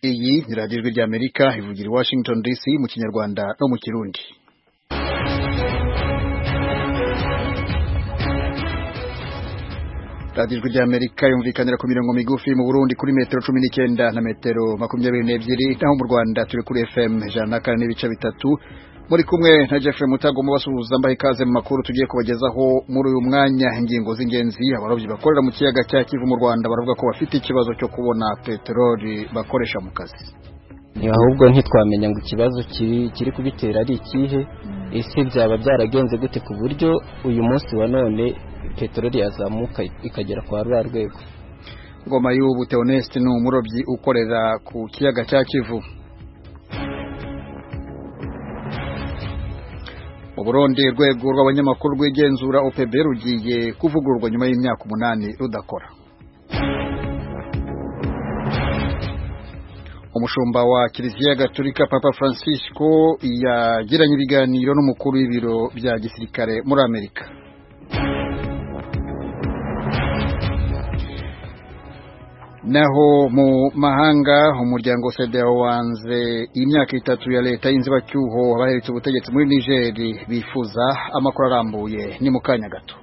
Iyi ni radiyo ijwi ry'Amerika ivugira i Washington DC mu Kinyarwanda no mu Kirundi. Radiyo ijwi ry'Amerika yumvikanira ku mirongo migufi mu Burundi kuri metero 19 na metero 22, naho mu Rwanda turi kuri FM 104.3. Muri kumwe na Jeffrey Mutago mubasuhuza mbahe ikaze mu makuru tugiye kubagezaho muri uyu mwanya. Ingingo z'ingenzi: abarovyi bakorera mu kiyaga cya Kivu mu Rwanda baravuga ko bafite ikibazo cyo kubona peteroli bakoresha mu kazi. Ahubwo ntitwamenya ngo ikibazo kiri kubitera ari ikihe, ese byaba byaragenze gute ku buryo uyu munsi wa none peteroli yazamuka ikagera kwa rwego. Ngoma y'ubu Theoneste ni umurovyi ukorera ku kiyaga cya Kivu. Mu Burundi urwego rw'abanyamakuru rw'igenzura OPB rugiye kuvugururwa nyuma y'imyaka 8 rudakora. Umushumba wa Kiliziya Gatolika Papa Francisco yagiranye ibiganiro n'umukuru w'ibiro bya gisirikare muri Amerika. Naho mu mahanga umuryango CEDEAO wanze imyaka 3 ya leta y'inzibacyuho abaherutse ubutegetsi muri Niger bifuza amakuru arambuye ni mu kanya gato.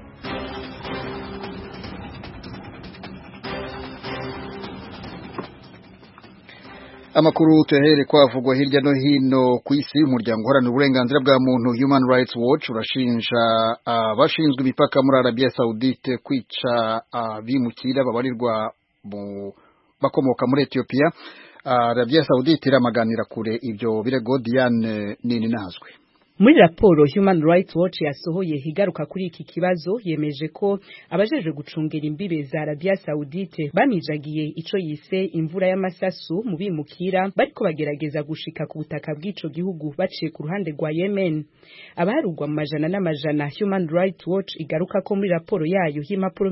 Amakuru tuhere kwavugwa hirya no hino ku isi. Umuryango uharanira uburenganzira bwa muntu Human Rights Watch urashinja abashinzwe imipaka muri Arabia Saudite kwica abimukira babarirwa bakomoka muri Ethiopia. Arabia Saudite iramaganira kure ibyo birego. Diane nini nazwe. Muri raporo Human Rights Watch yasohoye higaruka kuri iki kibazo yemeje ko abajeje gucungera imbibe za Arabia Saudite bamijagiye ico yise imvura y'amasasu mu bimukira bariko bagerageza gushika ku butaka bw'ico gihugu baciye ku ruhande rwa Yemen. Abaharugwa mu majana n'amajana Human Rights Watch igaruka ko muri raporo yayo y'impapuro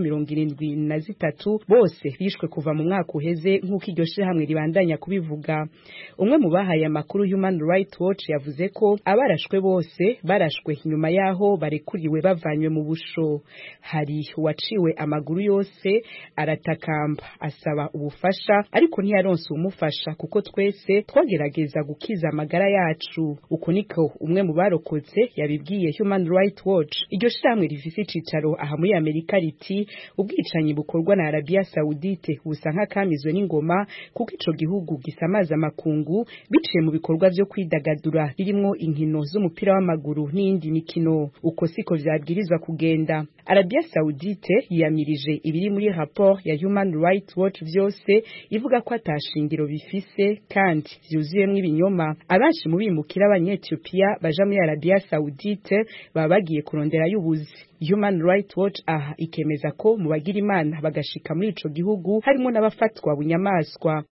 73 bose bishwe kuva mu mwaka uheze nk'uko iryo hamwe ribandanya kubivuga. Umwe mu bahaye amakuru Human Rights Watch yavuze ko abarashwe bose barashwe nyuma yaho barekuriwe bavanywe mu busho. Hari waciwe amaguru yose aratakamba asaba ubufasha ariko ntiyaronse umufasha kuko twese twagerageza gukiza amagara yacu. Uko niko umwe mu barokotse yabibwiye Human Rights Watch. Iryo shamwe rifise icicaro aha muri Amerika riti ubwicanyi bukorwa na Arabia Saudite busa nk'akamizwe n'ingoma kuko ico gihugu gisamaza makungu biciye mu bikorwa byo kwidagadura birimo inkino z'umupira w'amaguru n'indi mikino. Uko siko vyabwirizwa kugenda. Arabia Saudite yamirije ibiri muri rapport ya Human Rights Watch vyose ivuga ko atashingiro bifise kandi vyuzuyemwe ibinyoma. Abenshi mu bimukira abanye-Ethiopia baja muri Arabia Saudite baba bagiye kurondera y'ubuzi. Human Rights Watch ikemeza ko mu bagira imana bagashika muri ico gihugu harimo n'abafatwa bunyamaswa.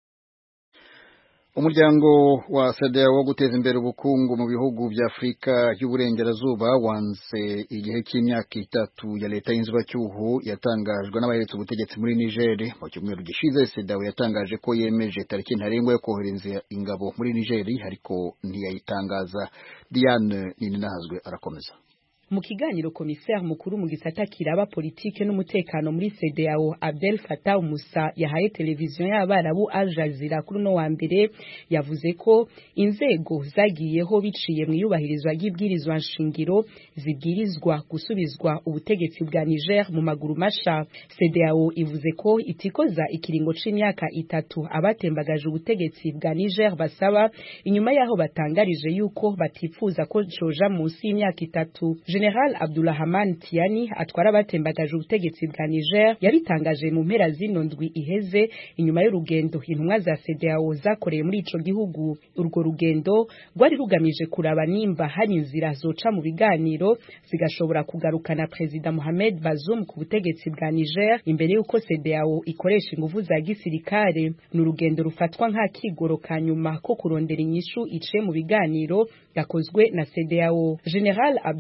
Umuryango wa CEDEAO wo guteza imbere ubukungu mu bihugu bya Afrika y'uburengerazuba wanse igihe cy'imyaka 3 ya leta y'inzibacyuho yatangajwe n'abaherutse ubutegetsi muri Niger. Mu cyumweru gishize CEDEAO yatangaje ko yemeje tariki ntarengwa yo kohereza ingabo muri Niger ariko ntiyayitangaza. Diane Ninahazwe arakomeza. Mu kiganiro komiseri mukuru mu gisata kiraba politike n'umutekano muri CEDEAO Abdel Fattah Musa yahaye televiziyo y'Abarabu Al Jazeera kuri no wa mbere yavuze ko inzego zagiyeho biciye mu yubahirizwa y'ibwirizwa nshingiro zibwirizwa gusubizwa ubutegetsi bwa Niger mu maguru masha. CEDEAO ivuze ko itikoza ikiringo c'imyaka 3 abatembagaje ubutegetsi bwa Niger basaba inyuma yaho batangarije yuko batifuza ko coja munsi y'imyaka 3. General Abdulrahman Tiani atwara batembagaje ubutegetsi bwa Niger yabitangaje mu mpera zino ndwi iheze inyuma y'urugendo intumwa za CEDEAO zakoreye muri ico gihugu. Urwo rugendo rwari rugamije kuraba nimba hari inzira zoca mu biganiro zigashobora kugarukana President Mohamed Bazoum ku butegetsi bwa Niger imbere yuko CEDEAO ikoresha ingufu za gisirikare. N'urugendo rufatwa nka kigoro kanyuma ko kurondera inyishu ice mu biganiro yakozwe na CEDEAO. General Abdulrahman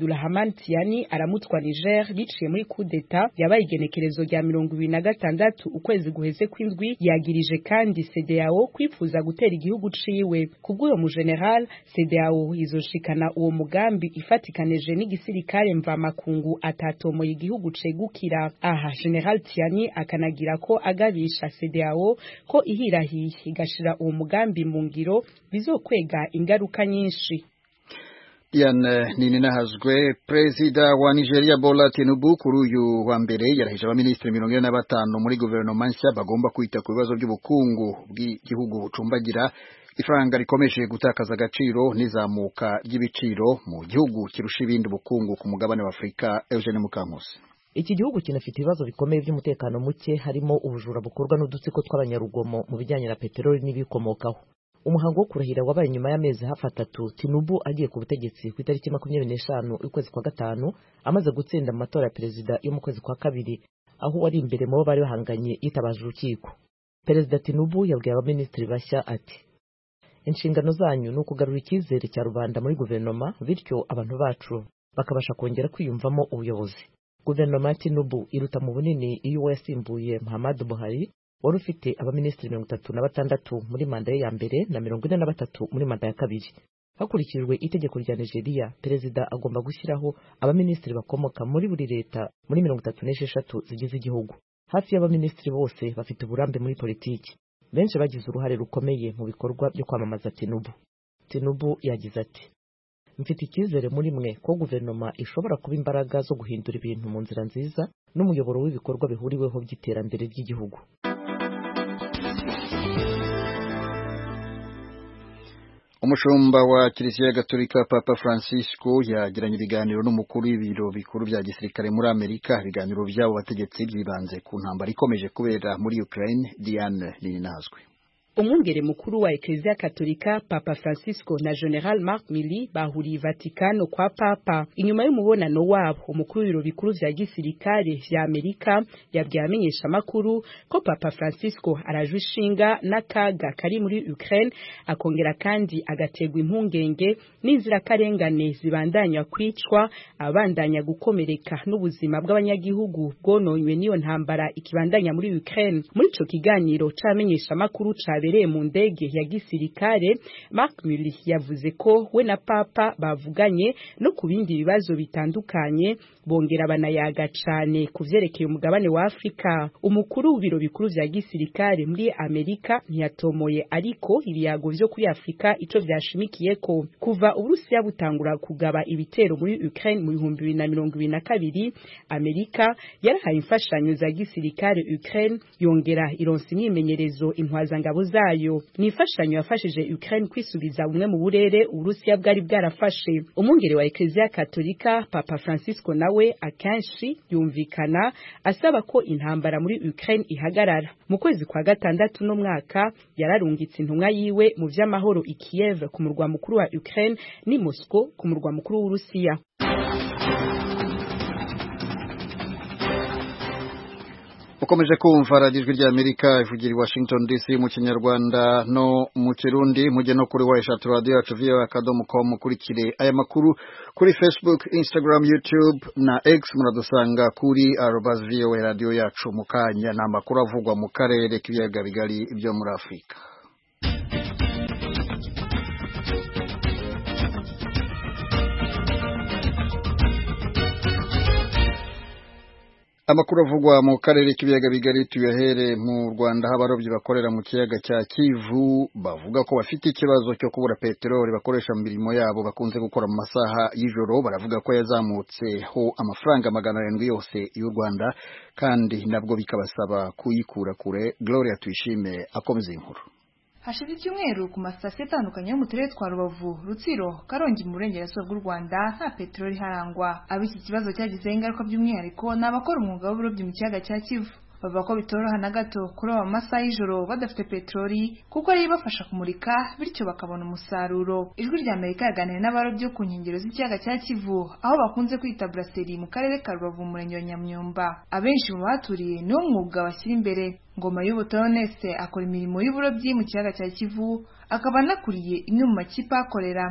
Abdurrahman Tiani aramutwa Niger biciye muri coup d'etat yabaye igenekerezo rya 2026 ukwezi guheze kw'indwi. Yagirije kandi CEDEAO kwifuza gutera igihugu ciwe. Kubw'uyo mu general, CEDEAO izoshikana uwo mugambi ifatikanije n'igisirikare mvamakungu atatomoye igihugu cegukira. Aha General Tiani akanagira ko agabisha CEDEAO ko ihirahiye igashira uwo mugambi mu ngiro bizokwega ingaruka nyinshi. Diane Ninahazwe, Perezida wa Nigeria Bola Tinubu kuri uyu wa mbere yarahije abaminisitiri 45 muri guverinoma nshya bagomba kwita ku bibazo by'ubukungu bw'igihugu bucumbagira, ifaranga rikomeje gutakaza agaciro n'izamuka ry'ibiciro mu gihugu kirusha ibindi ubukungu ku mugabane wa Afrika. Eugene Mukankusi. Iki gihugu kinafite ibibazo bikomeye by'umutekano muke, harimo ubujura bukorwa n'udutsiko tw'abanyarugomo mu bijyanye na peteroli n'ibikomokaho. Umuhango wo kurahira wabaye nyuma y'amezi hafi 3 Tinubu agiye ku butegetsi ku itariki 25 y'ukwezi kwa gatanu, amaze gutsinda mu matora ya perezida yo mu kwezi kwa kabiri, aho wari imbere mu bari bahanganye yitabaje urukiko. Perezida Tinubu yabwiye abaminisitiri bashya ati: inshingano zanyu ni ukugarura icyizere cya rubanda muri guverinoma, bityo abantu bacu bakabasha kongera kwiyumvamo ubuyobozi. Guverinoma ya Tinubu iruta mu bunini iyo yasimbuye Muhammadu Buhari wari ufite abaminisitiri 36 muri manda ye ya mbere na 43 muri manda ya kabiri. Hakurikijwe itegeko rya Nigeria, perezida agomba gushyiraho abaminisitiri bakomoka muri buri leta muri 36 zigize igihugu. Hafi y'abaminisitiri bose bafite uburambe muri politiki. Benshi bagize uruhare rukomeye mu bikorwa byo kwamamaza Tinubu. Tinubu yagize ati: mfite icyizere muri mwe ko guverinoma ishobora kuba imbaraga zo guhindura ibintu mu nzira nziza n'umuyoboro w'ibikorwa bihuriweho by'iterambere ry'igihugu. Umushumba wa Kiliziya Gatolika Papa Francisco yagiranye ibiganiro n'umukuru w'ibiro bikuru bya gisirikare muri Amerika. Ibiganiro byabo bategetsi byibanze ku ntambara ikomeje kubera muri Ukraine. Diane Ninahazwe. Umwungere mukuru wa Eklezia Katolika Papa Francisco na General Mark Milley bahuriye Vatikano kwa Papa. Inyuma y'umubonano wabo, umukuru w'ibiro bikuru vya gisirikare vya Amerika yabwiye amenyesha makuru ko Papa Francisco arajwishinga n'akaga kari muri Ukraine, akongera kandi agategwa impungenge n'inzira karengane zibandanya kwicwa, abandanya gukomereka n'ubuzima bw'abanyagihugu bwononywe n'iyo ntambara ikibandanya muri Ukraine. Muri ico kiganiro c'amenyesha makuru cabereye mu ndege ya gisirikare, Mark Milley yavuze ko we na Papa bavuganye no ku bindi bibazo bitandukanye, bongera banayaga cane ku vyerekeye umugabane wa Afrika. Umukuru w'ibiro bikuru vya gisirikare muri Amerika ntiyatomoye ariko ibiyago vyo kuri Afrika ico vyashimikiyeko. Kuva Uburusiya butangura kugaba ibitero muri Ukraine mu 2022, Amerika yarahaye imfashanyo za gisirikare Ukraine, yongera ironsa imyimenyerezo intwazangabo zayo. Ni imfashanyo yafashije Ukraine kwisubiza bumwe mu burere Uburusiya bwari bwarafashe. Umwungere wa Eklezia Katolika Papa Francisco nawe akenshi yumvikana asaba ko intambara muri Ukraine ihagarara. Mu kwezi kwa gatandatu no mwaka yararungitse intumwa yiwe mu vy'amahoro i Kiev ku murwa mukuru wa Ukraine ni Moscow ku murwa mukuru w'Urusiya. Ukomeje kumva Radio Ijwi ry'Amerika ivugira i Washington DC mu Kinyarwanda no mu Kirundi. Mujye no kuri website radio yacu voa.com kurikire aya makuru kuri Facebook, Instagram, YouTube na X. Muradusanga kuri @voa radio yacu. Mukanya na makuru avugwa mu karere k'ibiyaga bigari byo muri Afrika. Amakuru avugwa mu karere k'ibiyaga bigari tuyahere mu Rwanda. Abarobyi bakorera mu kiyaga cya Kivu bavuga ko bafite ikibazo cyo kubura peteroli bakoresha mu mirimo yabo bakunze gukora mu masaha y'ijoro. Baravuga ko yazamutseho amafaranga 700 yose y'u Rwanda, kandi nabwo bikabasaba kuyikura kure. Gloria Tuyishime akomeza inkuru. Hashize icyumweru ku masitasiyo atandukanye yo mu turere twa Rubavu, Rutsiro, Karongi mu burengerazuba bw'u Rwanda nta peteroli harangwa. Ab'iki kibazo cyagizeho ingaruka by'umwihariko ni abakora umwuga w'uburobyi mu kiyaga cya Kivu. Bavuga ko bitoroha na gato kuroba mu masaha y'ijoro badafite peteroli kuko ari ibafasha kumurika, bityo bakabona umusaruro. Ijwi rya Amerika yaganiriye n'abarobyi ku nkengero z'ikiyaga cya Kivu, aho bakunze kwita Brasserie mu karere ka Rubavu mu murenge wa Nyamyumba. Abenshi mu baturiye ni umwuga bashyira imbere. Ngoma y'Ubutonese akora imirimo y'uburobyi mu kiyaga cya Kivu, akaba anakuriye imwe mu makipe akorera.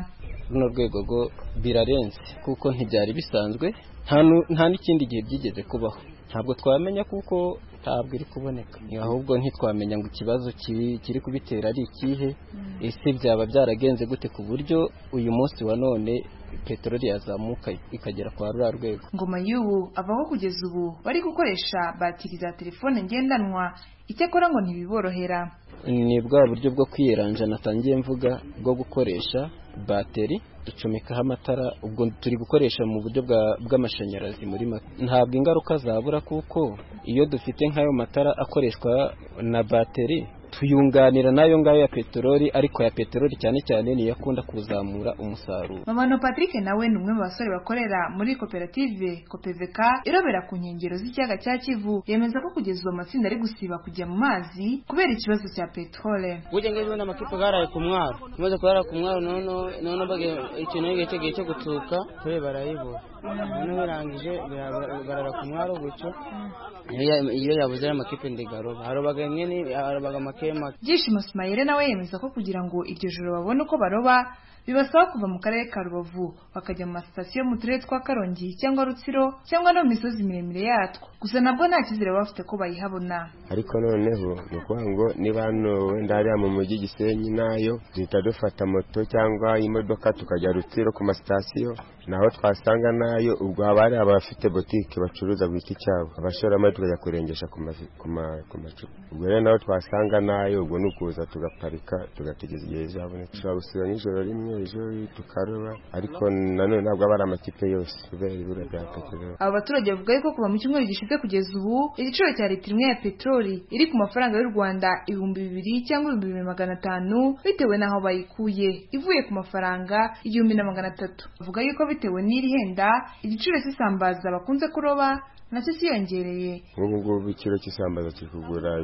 runo rwego rwo birarenze kuko ntibyari bisanzwe nta n'ikindi gihe byigeze kubaho ntabwo twamenya kuko ntabwo iri kuboneka ahubwo ntitwamenya ngo ikibazo kiri kubitera ari ikihe ese byaba byaragenze gute ku buryo uyu munsi wa none peteroli yazamuka ikagera kwa ruriya rwego. Ngoma y'ubu abaho kugeza ubu bari gukoresha batiri za telefone ngendanwa icyakora ngo ntibiborohera. Ni bwa buryo bwo kwiyeranja natangiye mvuga bwo gukoresha bateri ducomekaho amatara ubwo turi gukoresha mu buryo bw'amashanyarazi muri make. Ntabwo ingaruka zabura kuko iyo dufite nk'ayo matara akoreshwa na bateri tuyunganira nayo ngayo ya peteroli ariko ya peteroli cyane cyane niyo akunda kuzamura umusaruro. Mamano Patrick nawe ni umwe mu basore bakorera muri koperative COPEVK irobera ku nkengero z'ikiyaga cya Kivu yemeza ko kugeza uwo matsinda ari gusiba kujya mu mazi kubera ikibazo cya petrole. Buje ngeze na makipe garaye ku mwaro maze kurara ku mwaro none bage ikintu yegeye cyo gutuka kure barayibura none birangije barara ku mwaro gucyo iyo yabuze amakipe ndigaro harobaga nyene harobaga makema. Byishimo Smaire nawe yemeza ko kugira ngo iryo joro babone uko baroba bibasaba kuva mu karere ka Rubavu bakajya mu masitasiyo mu turere twa Karongi cyangwa Rutsiro cyangwa no mu misozi miremire yatwo gusa nabwo nta kizere bafite ko bayihabona. Ariko noneho nukuvuga ngo niba hano wenda hariya mu mujyi Gisenyi nayo duhita dufata moto cyangwa imodoka tukajya Rutsiro ku masitasiyo naho twasanga nayo ubwo abari abafite botike bacuruza bwite cyabo abashoramari tukajya kurengesha ku macupa ubwo rero naho twasanga nayo ubwo nukuza tugaparika tugategeza igihe zaboneka tushobora gusiba nijoro rimwe ejo tukaroba ariko nanone ntabwo aba ari amakipe yose kubera ibura bya peteroli. Aba baturage bavuga ko kuva mu cyumweru gishize kugeza ubu igiciro cya litiro imwe ya peteroli iri ku mafaranga y'u Rwanda 2,000 cyangwa 2,500 bitewe n'aho bayikuye ivuye ku mafaranga 1,300. Bavuga yuko bitewe n'iri henda igiciro cy'isambaza bakunze kuroba nacyo cyiyongereye. Ngubu ikiro cy'isambaza kiri kugura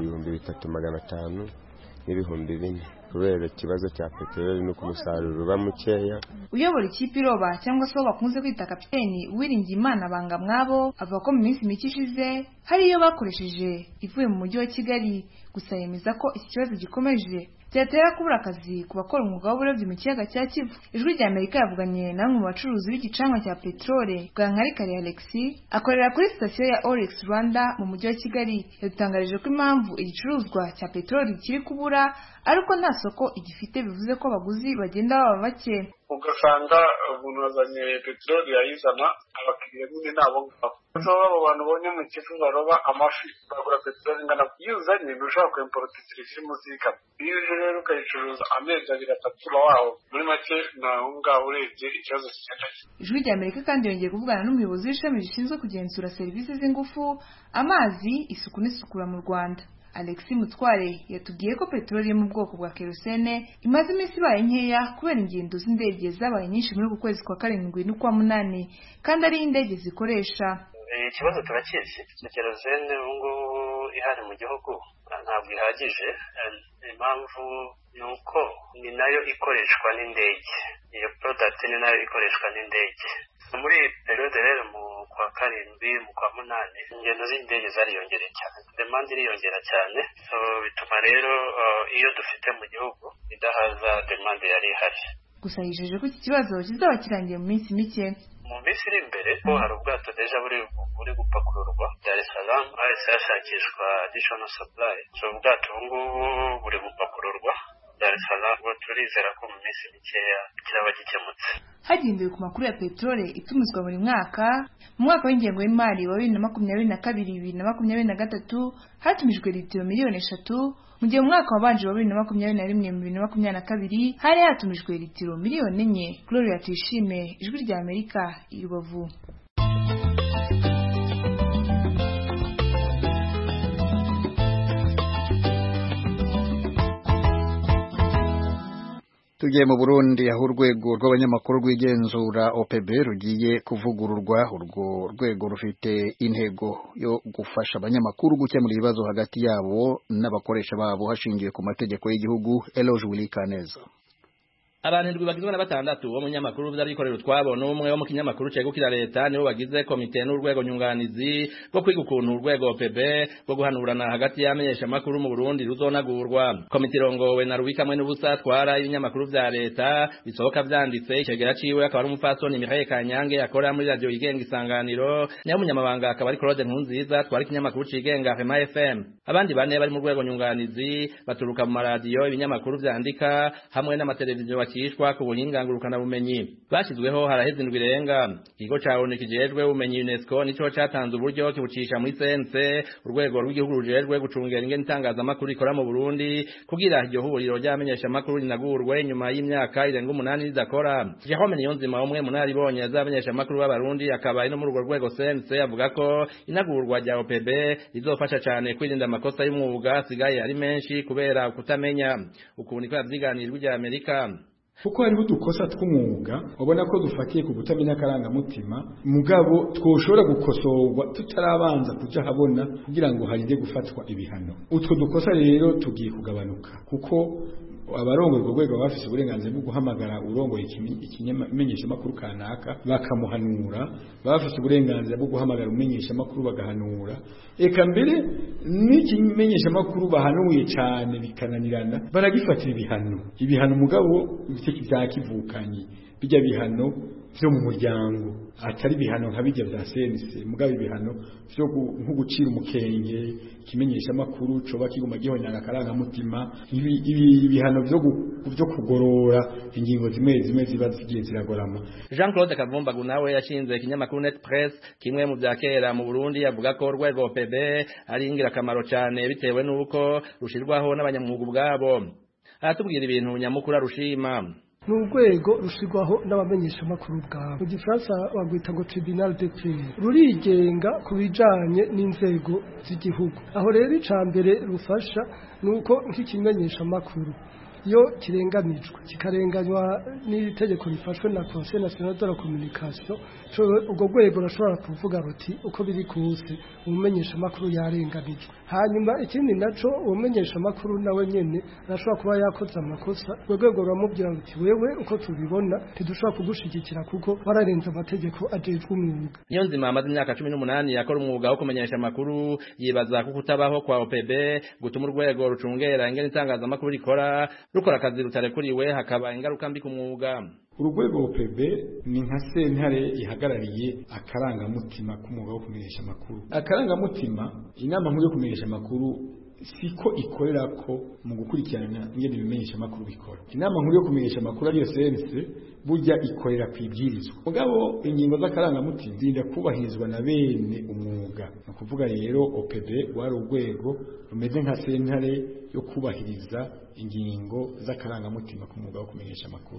3,500 n'ibihumbi 4 kubera ikibazo cya peteroli no kumusaruro uba mukeya. Uyobora ikipe iroba cyangwa se bakunze kwita kapiteni Uwiringiyimana banga mwabo avuga ko mu minsi mike ishize hari iyo bakoresheje ivuye mu mujyi wa Kigali gusa yemeza ko iki kibazo gikomeje cyatera kubura akazi ku bakora umwuga w'uburobyi mu kiyaga cya Kivu. Ijwi rya Amerika yavuganye na bamwe mu bacuruzi b'igicanwa cya peteroli Bwankarikari Alexis akorera kuri sitasiyo ya Orex Rwanda mu mujyi wa Kigali yadutangarije ko impamvu igicuruzwa cya peteroli kiri kubura ariko nta soko igifite bivuze ko abaguzi bagenda baba bake. Ugasanga umuntu wazanye peteroli yayizana abakiriya nyine nabo ngabo abo bantu bonye mu Kivu baroba amafi bagura peteroli ingana iyo uzanye ntushobora kwimporta ikiri munsi y'ikapa iyo uje rero ukayicuruza amezi 2-3 waho muri make naho ngaho urebye ikibazo kigenda. Ijwi rya Amerika kandi yongeye kuvugana n'umuyobozi w'ishami rishinzwe kugenzura serivisi z'ingufu amazi isuku n'isukura mu Rwanda Alexis Mutware yatubwiye ko peteroli yo mu bwoko bwa kerosene imaze iminsi ibaye nkeya kubera ingendo z'indege zabaye nyinshi muri uku kwezi kwa 7 n'ukwa 8 kandi ari indege zikoresha. Ikibazo turakizi kerosene ngo ihari mu gihugu ntabwo ihagije impamvu nuko ni nayo ikoreshwa n'indege iyo product ni nayo ikoreshwa n'indege muri periode rero mu kwa 7 mu kwa 8 ingendo z'indege zariyongereye cyane demand iriyongera cyane so bituma rero iyo dufite mu gihugu idahaza demand yari ihari. Gusa yijeje ko iki kibazo kizaba kirangiye mu minsi mike. Mu minsi iri imbere ko hari ubwato deja buri gupakururwa Dar es Salaam ahise hashakishwa additional supply so ubwato ubungubu buri gupakururwa Dar es Salaam turizera ko mu minsi mikeya kiraba gikemutse. Hagendewe ku makuru ya peteroli itumizwa buri mwaka mu mwaka w'ingengo y'imari wa 2022-2023 hatumijwe litiro miliyoni 3 mu gihe mu mwaka wabanje wa 2021-2022 hari hatumijwe litiro miliyoni 4. Gloria Tuyishime, Ijwi rya Amerika, i Rubavu. Tugiye mu Burundi aho urwego rw'abanyamakuru rw'igenzura OPB rugiye kuvugururwa. Urwo rwego rufite intego yo gufasha abanyamakuru gukemura ibibazo hagati yabo n'abakoresha babo hashingiwe ku mategeko y'igihugu. Eloge Wilikaneza. Abantu ndwi bagizwe na batandatu wo munyamakuru vy'abikorera utwabo n'umwe wo mu kinyamakuru cegukira leta nibo bagize komite n'urwego nyunganizi rwo kwiga ukuntu urwego OPB rwo guhanurana hagati y'amenyesha makuru mu Burundi ruzonagurwa. Komite irongowe na Rubikamwe n'ubusa twara ibinyamakuru vya leta bisohoka vyanditse icegera ciwe akaba ari umupfasoni Mihaye Kanyange akora muri radio yigenga Isanganiro nayo umunyamabanga akaba ari Claude Nkunziza twara ikinyamakuru cigenga Rema FM. Abandi bane bari mu rwego nyunganizi baturuka mu maradiyo ibinyamakuru vyandika hamwe n'amateleviziyo bakishwa ku buhinga ngurukana bumenyi. Bashizweho haraheze indwi irenga. Ikigo ca ONU kijejwe ubumenyi UNESCO nico catanze uburyo kibucisha muri sense urwego rw'igihugu rujejwe gucungera ingene itangazamakuru ikora mu Burundi kugira iryo huriro ry'amenyesha makuru rinagurwe nyuma y'imyaka irenga 8 ridakora. Jerome Niyonzima umwe munaribonye azamenyesha makuru b'abarundi akaba ino muri urwo rwego sense avuga ko inagurwa rya OPB rizofasha cyane kwirinda amakosa y'umwuga asigaye ari menshi kubera kutamenya ukuntu ko yavyiganirwa rya Amerika. Kuko hariho udukosa tw'umwuga ubona ko dufatiye ku gutamenya akarangamutima mugabo twoshobora gukosorwa tutarabanza kuja habona kugira ngo harinde gufatwa ibihano. Utwo dukosa rero tugiye kugabanuka kuko abarongo rwego bafise uburenganzira bwo guhamagara urongo ikimenyesha makuru kanaka bakamuhanura, bafise uburenganzira bwo guhamagara umenyesha makuru bagahanura, eka mbere n'ikimenyesha makuru bahanuye cyane bikananirana baragifatira ibihano mugabo biteke byakivukanye bijya bihano byo mu muryango atari bihano nka bijya bya sense mugabo ibihano byo nko gucira umukenge kimenyesha makuru coba kiguma gihonyanga karanga mutima ibihano byo kugorora ingingo zimwe ziba zigiye ziragorama. Jean-Claude Kavumbagu nawe yashinze ikinyamakuru Net Press kimwe mu byakera mu Burundi yavuga ko urwego OPB ari ingirakamaro cyane bitewe nuko rushirwaho n'abanyamwuga ubwabo. Aratubwira ibintu nyamukuru rushima. N'urwego rushirwaho n'abamenyesha makuru bwabo mu gifaransa bagwita ngo tribunal de paix rurigenga kubijanye n'inzego z'igihugu. Aho rero icambere rufasha nuko nk'ikimenyesha makuru yo kirenganijwe kikarenganywa n'itegeko rifashwe na Conseil National de la Communication ubwo rwego rashobora kuvuga ruti uko biri kose umumenyesha makuru yarenganijwe. Hanyuma ikindi naco umumenyesha makuru nawe nyene arashobora kuba yakoze amakosa rwego ruramubwira ruti wewe uko tubibona tidushobora kugushigikira kuko wararenze amategeko ajejwe umwuga. Niyonzima amaze imyaka 18 yakora umwuga wo kumenyesha makuru yibaza ko kutabaho kwa OPB gutuma urwego rucungera ingene itangazamakuru rikora rukora akazi rutarekuriwe hakaba ingaruka mbi ku mwuga. Urugwego OPB ni nka sentare ihagarariye akarangamutima k'umwuga wo kumenyesha makuru. Akarangamutima inama nkuru yo kumenyesha makuru siko ikorera ko mu gukurikirana ingene bimenyesha makuru bikora. Inama nkuru yo kumenyesha makuru ariyo sense burya ikorera kwibwirizwa. Mugabo ingingo z'akarangamutima zinda kubahirizwa na bene umwuga. No kuvuga rero OPB wari urwego rumeze nka sentare yo kubahiriza ingingo z'akarangamutima k'umwuga wo kumenyesha makuru.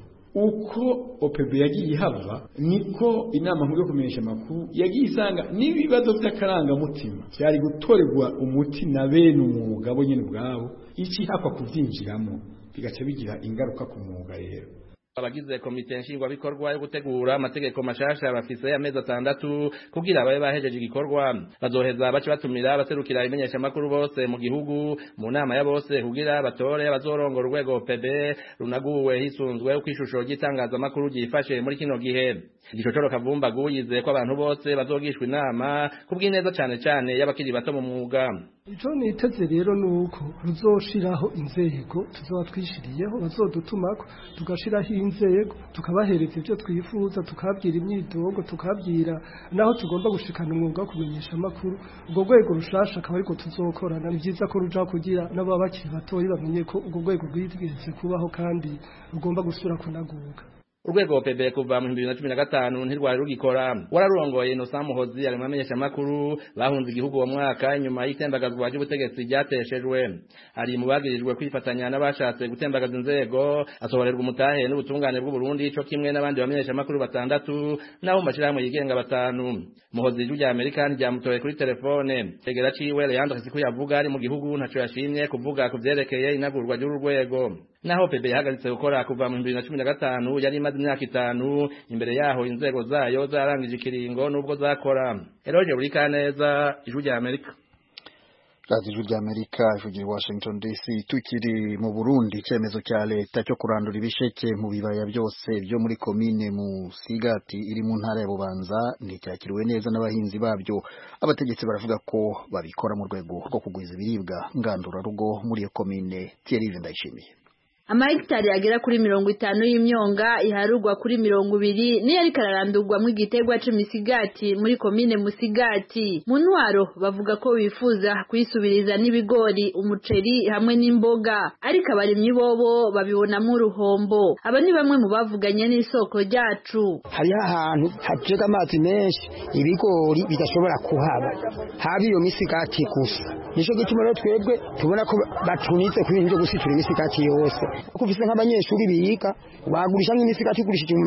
Uko OPB yagiye ihava niko inama nkuru yo kumenyesha makuru yagiye isanga n'ibibazo by'akarangamutima byari gutorerwa umuti na bene umwuga bo nyene bwabo iki hapfa kuvyinjiramo bigaca bigira ingaruka ku mwuga rero. Abagize komite nshingwabikorwa yo gutegura amategeko mashasha bafise amezi 6 kugira babe bahejeje igikorwa. Bazoheza bace batumira abaserukira imenyesha makuru bose mu gihugu mu nama ya bose kugira batore abazorongora urwego OPB runaguwe hisunzwe kwishusho gitangaza makuru gifashe muri kino gihe. Igishocoro Kavumbagu yizeye ko abantu bose bazogishwa inama kubw'ineza cyane y'abakiri bato mu mwuga. Ico niteze rero nuko ruzoshiraho inzego tuzoba twishiriyeho bazodutumako tugashiraho inzego tukabahereza ibyo twifuza tukabwira imyidogo tukabwira naho tugomba gushikana umwuga wo kumenyesha makuru. Ubwo rwego rushasha akaba ariko tuzokorana ni byiza ko ruja kugira n'ababakiri batoyi bamenye ko ubwo rwego rwigeze kubaho kandi rugomba gusura kunaguka. Urwego OPB kuva mu 2015 ntirwari rugikora. Wararongoye Innocent Muhozi ari mamenyesha makuru bahunze igihugu uwo mwaka nyuma y'itembagazwa ry'ubutegetsi ryateshejwe. Ari mu bagirijwe kwifatanya n'abashatse gutembagaza inzego asohorerwa umutahe n'ubutungane bw'u Burundi cyo kimwe n'abandi bamenyesha makuru 6 naho mashirahamwe yigenga 5. Muhozi y'u Amerika ryamutoye kuri telefone. Tegera ciwe Leandre Siku yavuga ari mu gihugu ntaco yashimye kuvuga ku vyerekeye inagurwa ry'urwego. Naho OPB yahagaritse gukora kuva mu 2015 yari imaze imyaka 5 imbere yaho inzego zayo zarangije ikiringo nubwo zakora. Eroje Burikaneza Ijwi rya Amerika. Radio ry'Amerika ivugira Washington DC. Tukiri mu Burundi, icyemezo cya leta cyo kurandura ibisheke mu bibaya byose byo muri komine Musigati iri mu ntara ya Bubanza nticyakiriwe neza n'abahinzi babyo. Abategetsi baravuga ko babikora mu rwego rwo kugwiza ibiribwa ngandurarugo muri iyo komine. Thierry Ndayishimiye. Amahegitari agera kuri 50 y'imyonga iharugwa kuri 200 niyo ariko ararandurwa mu gitegwa c'imisigati muri komine Musigati. Mu ntwaro bavuga ko bifuza kwisubiriza n'ibigori, umuceri hamwe n'imboga, ariko abarimyi bobo babibona mu ruhombo. Aba ni bamwe mu bavuganye n'isoko ryacu. Hari ahantu hatega amazi menshi ibigori bidashobora kuhaba, habi iyo misigati gusa. Nico gituma rero twebwe tubona ko batunitse kuri ibyo gusitura imisigati yose. Kufise nk'abanyeshuri biga wagurisha nk'imisigati igurishije mu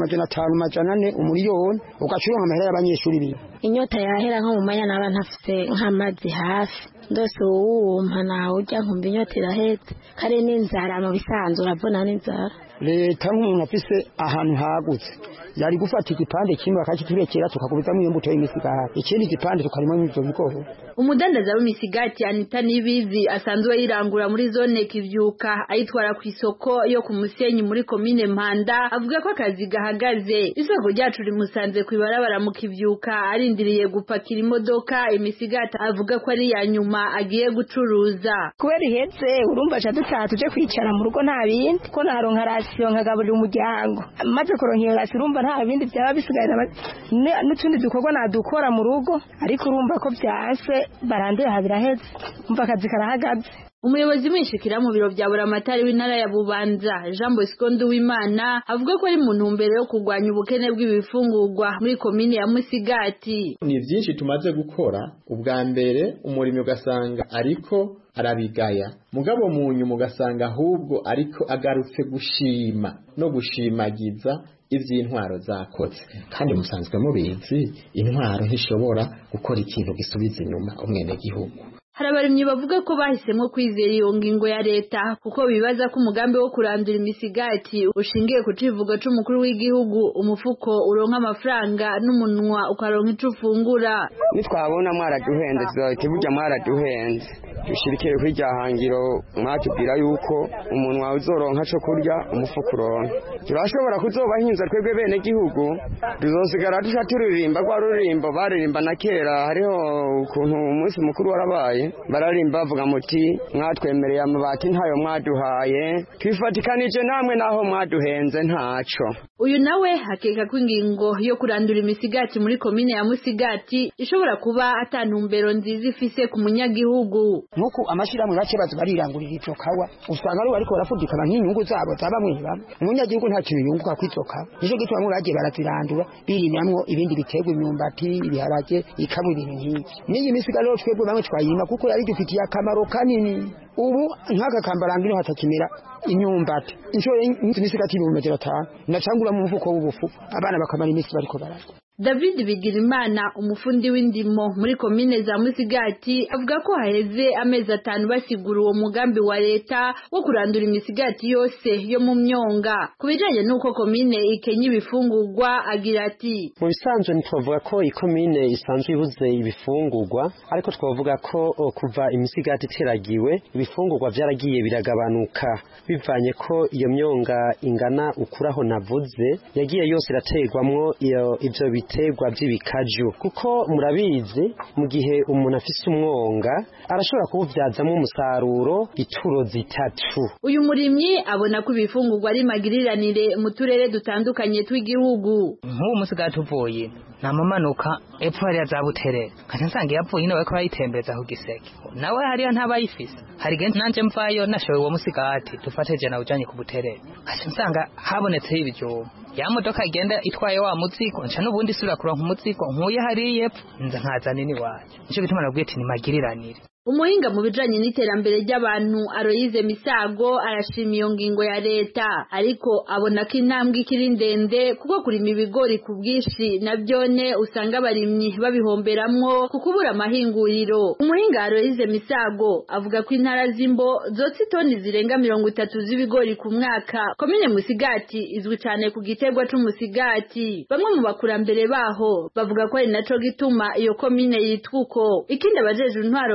500 umuriyoni ugacuronka amahera y'abanyeshuri biga. Inyota yahera nko mu manya n'abantu afite nk'amazi hafi ndose uwumpa nawe ujya nkumva inyota irahetse kare n'inzara mu bisanzwe urabona n'inzara. Leta nk'umuntu afise ahantu hagutse yari gufata igipande kimwe akakiturekera tukakubizamo iyo mbuto y'imisigati, ikindi gipande tukarimo n'ivyo bigori. Umudandaza w'imisigati Anita Nibizi asanzwe yirangura muri zone Kivyuka ayitwara ku isoko yo ku Musenyi muri komine Mpanda, avuga ko akazi gahagaze. Isoko ryacu rimusanze kwibarabara mu Kivyuka arindiriye gupakira imodoka imisigati, avuga ko ari ya nyuma agiye gucuruza. Kubera ihetse urumva cha dutaha tuje kwicara mu rugo nta bindi ko naronka rasiyo nkagaburira umuryango, maze kuronkera rasiyo urumva nta bindi byaba bisigaye n'utundi dukorwa nadukora mu rugo, ariko urumva ko byase barandera habiraheze umva akazi karahagaze. Umuyobozi mwishikira mu biro bya Buramatari w'intara ya Bubanza Jean Bosco Nduwimana avuga ko ari mu ntumbero yo kurwanya ubukene bw'ibifungurwa muri komine ya Musigati. Ni byinshi tumaze gukora. Ubwa mbere umurimo ugasanga ariko arabigaya, mugabo munyu mugasanga ahubwo ariko agarutse gushima no gushimagiza ivy'intwaro zakoze. Kandi musanzwe mubizi intwaro ntishobora gukora ikintu gisubiza inyuma umwene gihugu. Hari abarimyi bavuga ko bahisemo kwizera iyo ngingo ya leta kuko bibaza ko umugambi wo kurandura imisigati ushingiye ku civugo c'umukuru w'igihugu, umufuko uronka amafaranga n'umunwa ukaronka ico ufungura. Nitwabona mwaraduhenze tuzohita burya mwaraduhenze, dushirikire kwijahangiro mwatubwira yuko umunwa uzoronka co kurya umufuko uronka. Turashobora kuzobahinza twebwe bene gihugu, tuzosigara dusha turirimba kwa rurimbo baririmba na kera. Hariho ukuntu umunsi mukuru warabaye bararimba bavuga muti mwatwemereye amabati ntayo mwaduhaye, twifatikanije namwe naho mwaduhenze ntaco. Uyu nawe hakeka ko ingingo yo kurandura imisigati muri komine ya Musigati ishobora kuba atantumbero nziza ifise ku munyagihugu. Nuko amashirahamwe bace barirangurira ico kawa usanga ari bariko barafudikana nk'inyungu zabo zabamwiba, umunyagihugu nta kintu yunguka kwitoka. Nico gituma mu bagiye barazirandura birimyamwo ibindi biterwa, imyumbati, ibiharage, ikabu, ibintu nk'iki. Niyi misigati rero twebwe bamwe twayima kuko yari dufitiye akamaro kanini. Ubu nk'aka kambarangiro hatakimera imyumbati inshore imisigati 500 nacangura mu mufuko w'ubufu abana bakamara imisi bariko bararya. David Bigirimana umufundi w'indimo muri komine za Musigati avuga ko haheze amezi 5 basigura uwo mugambi wa leta wo kurandura imisigati yose yo mu myonga. Kubijanye nuko komine ikenye ibifungurwa agira ati: mu bisanzwe ntitwavuga ko ikomine isanzwe ibuze ibifungurwa, ariko twavuga ko kuva imisigati iteragiwe ibifungurwa byaragiye biragabanuka bivanye ko iyo myonga ingana ukuraho navuze yagiye yose iraterwamwo ivyo biterwa by'ibikaju, kuko murabizi mu gihe umuntu afise umwonga arashobora kubuvyazamo umusaruro ituro 3. Uyu murimyi abona ko ibifungurwa ari magiriranire mu turere dutandukanye tw'igihugu. Nk'ubu Musigati uvuye namamanuka epfo hariya za Buterere kandi nsanga yapfuye ino bariko bayitembeza ku Giseke, nawe hariya ntabayifise. Hari genti nanje mvayo nashowe uwo Musigati dufateje na ujanye ku Buterere kandi nsanga habonetse ibijumba, ya modoka igenda itwaye wa muzigo nca n'ubundi sura kuronka umuzigo nkuye hariya epfo nza nkazana ni waje. Nico bituma nabwiye ati ni magiriranire. Umuhinga mu bijanye n'iterambere ry'abantu Aloyize Misago arashima iyo ngingo ya leta, ariko abona ko intambwe ikiri ndende kuko kurima ibigori ku bwishi nabyone usanga abarimyi babihomberamwo kuko ubura amahinguriro. Umuhinga Aloyize Misago avuga ko intara z'imbo zotse toni zirenga 30 z'ibigori ku mwaka. Komine Musigati izwi cyane ku giterwa c'umusigati. Bamwe mu bakurambere baho bavuga ko ari naco gituma iyo komine yitwa uko. Ikindi abajeje intwaro bavuga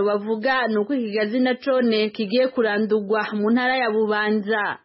bavuga nuko ikigazi na cone kigiye kurandurwa mu ntara ya Bubanza.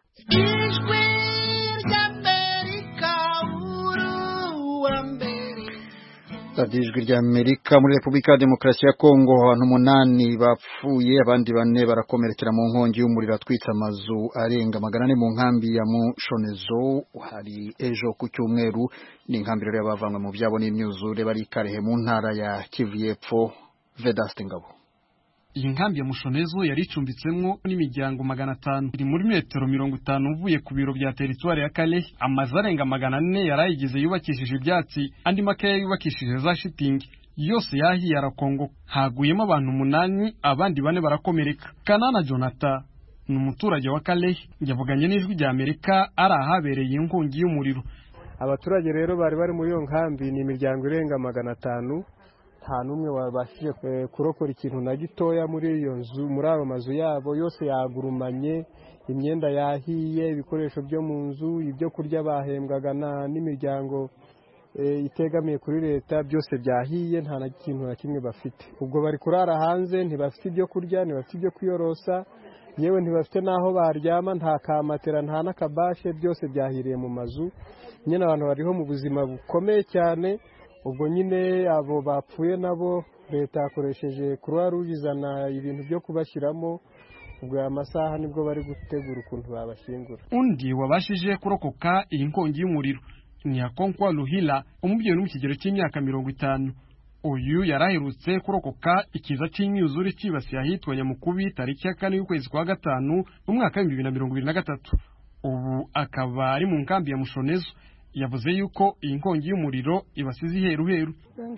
Ijwi rya Amerika muri Republika ya Demokarasi ya Kongo abantu 8 bapfuye abandi 4 barakomerekera mu nkongi y'umuriro atwitsa amazu arenga 400 mu nkambi ya Mushonezo hari ejo ku cyumweru n'inkambi rero yabavanywe mu byabo n'imyuzure bari Karehe mu ntara ya Kivu y'Epfo. Vedaste Ngabo. Iyi nkambi ya Mushonezo yari icumbitsemo n'imiryango 500 iri muri metero 50 uvuye ku biro bya teritwari ya Kalehe. Amazu arenga 400 yarayigize yubakishije ibyatsi andi makeya yubakishije za shitingi yose yahiye arakongo. Haguyemo abantu 8 abandi 4 barakomereka. Kanana Jonathan ni umuturage wa Kalehe yavuganye n'ijwi rya Amerika ari ahabereye inkongi y'umuriro. Abaturage rero bari muri iyo nkambi ni imiryango irenga 500 nta numwe wabashije kurokora ikintu na gitoya muri iyo nzu muri abo mazu yabo yose yagurumanye, imyenda yahiye, ibikoresho byo mu nzu, ibyo kurya bahembwaga n'imiryango itegamiye kuri leta byose byahiye, nta na kintu na kimwe bafite. Ubwo bari kurara hanze, ntibafite ibyo kurya, ntibafite ibyo kwiyorosa, yewe ntibafite naho baryama, nta kamatera nta n'akabashe, byose byahiriye mu mazu. Nyine abantu bariho mu buzima bukomeye cyane. Ubwo nyine abo bapfuye nabo leta yakoresheje Croix Rouge izana ibintu byo kubashyiramo. Ubwo amasaha nibwo bari gutegura ukuntu babashyingura. Undi wabashije kurokoka iyi nkongi y'umuriro ni Akonkwa Luhila umubyeyi uri mu kigero cy'imyaka 50. Uyu yaraherutse kurokoka ikiza cy'imyuzure kibasiye ahitwa Nyamukubi tariki ya 4 y'ukwezi kwa gatanu mu mwaka wa 2023. Ubu akaba ari mu nkambi ya Mushonezo. Yavuze yuko iyi nkongi y'umuriro ibasize iheruheru.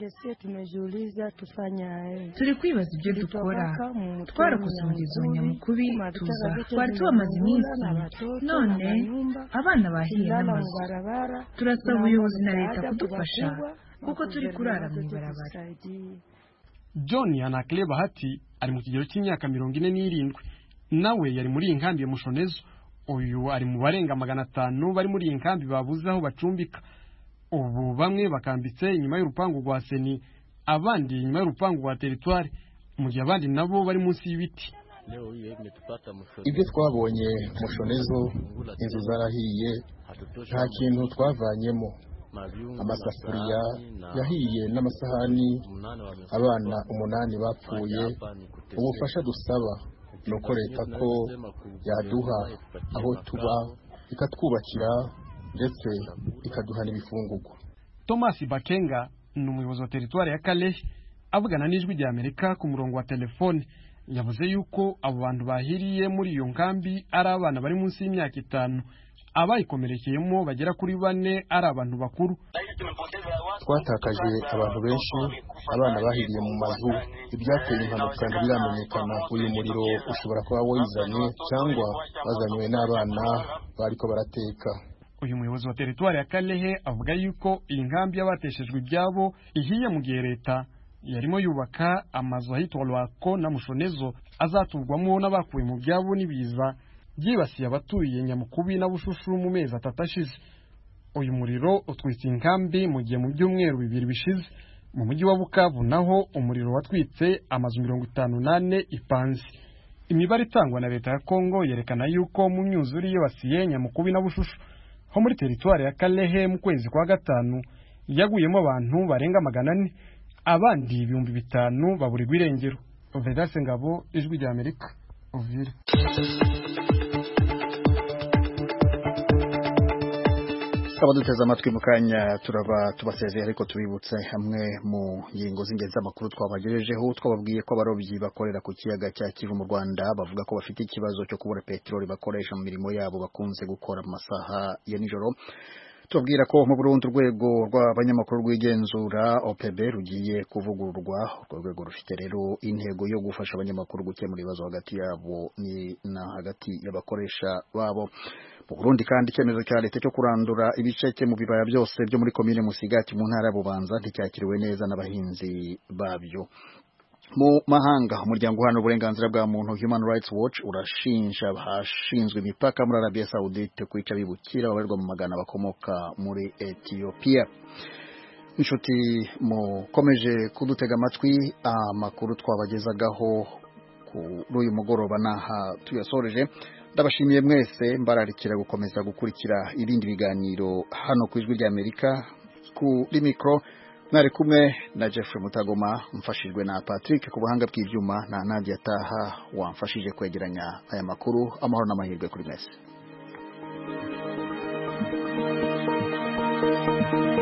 Turi kwibaza ibyo dukora. Twarakusanyiriza Nyamukubi tuza twari tubamaze iminsi none abana bahiye n'amazu. Turasaba ubuyobozi na leta kudufasha kuko turi kurara mu ibarabara. John Anakle Bahati ari mu kigero cy'imyaka 47. Nawe yari muri iyi nkambi ya Mushonezo. Uyu ari mu barenga 500 bari muri iyi nkambi babuze aho bacumbika. Ubu bamwe bakambitse inyuma y'urupangu rwa Seni, abandi inyuma y'urupangu rwa teritwari, mu gihe abandi nabo bari munsi y'ibiti. Ibyo twabonye Mushonezo, inzu zarahiye, nta kintu twavanyemo. Amasafuriya yahiye n'amasahani, abana 8 bapfuye. Ubufasha dusaba nuko leta ko yaduha aho tuba ikatwubakira ndetse ikaduha n'ibifungurwa. Thomas Bakenga ni umuyobozi wa teritwari ya Kalehe avugana n'ijwi rya Amerika ku murongo wa telefone. Yavuze yuko abo bantu bahiriye muri iyo nkambi ari abana bari munsi y'imyaka 5, abayikomerekeyemo bagera kuri 4 ari abantu bakuru. Twatakaje abantu benshi, abana bahiriye mu mazu, ibyateye impanuka ntibiramenyekana. Uyu muriro ushobora kuba wizanye cyangwa bazanywe n'abana bariko barateka. Uyu muyobozi wa teritwari ya Kalehe avuga yuko iyi nkambi y'abateshejwe ibyabo ihiye mu gihe leta yarimo yubaka amazu ahitwa Lwako na Mushonezo azaturwamo n'abakuwe mu byabo n'ibiza byibasiye abatuye Nyamukubi na Bushushu mu mezi 3 ashize. Uyu muriro utwitse inkambi mu gihe mu byumweru 2 bishize mu mujyi wa Bukavu naho umuriro watwitse amazu 58 ipanze. Imibare itangwa na leta ya Kongo yerekana yuko mu myuzure yibasiye Nyamukubi na Bushushu ho muri teritwari ya Kalehe mu kwezi kwa gatanu yaguyemo abantu barenga 400, abandi 5,000 baburirwa irengero. Vedaste Ngabo, ijwi rya Amerika, Uvira. Abaduteze amatwi mukanya turaba tubasezeye ariko tubibutse hamwe mu ngingo z'ingenzi z'amakuru twabagejejeho. Twababwiye ko abarobyi bakorera ku kiyaga cya Kivu mu Rwanda bavuga ko bafite ikibazo cyo kubura peteroli bakoresha mu mirimo yabo bakunze gukora mu masaha ya nijoro. Tubwira ko mu Burundi urwego rw'abanyamakuru rw'igenzura OPB rugiye kuvugururwa. Urwo rwego rufite rero intego yo gufasha abanyamakuru gukemura ibibazo hagati yabo na hagati y'abakoresha babo. Mu Burundi kandi icyemezo cya leta cyo kurandura ibiceke mu bibaya byose byo muri komine Musigati mu ntara ya Bubanza nticyakiriwe neza n'abahinzi babyo. Mu mahanga umuryango uhana uburenganzira bwa muntu Human Rights Watch urashinja abashinzwe imipaka muri Arabia Saudite kwica bibukira babarirwa mu magana bakomoka muri Ethiopia. Inshuti mukomeje kudutega amatwi, amakuru twabagezagaho kuri uyu mugoroba naha tuyasoreje ndabashimiye mwese mbararikira gukomeza gukurikira ibindi biganiro hano ku ijwi ry'Amerika kuri mikro mwari kumwe na Jeffrey Mutagoma mfashijwe na Patrick ku buhanga bw'ibyuma na Nadia Taha wamfashije kwegeranya aya makuru amahoro n'amahirwe kuri mwese.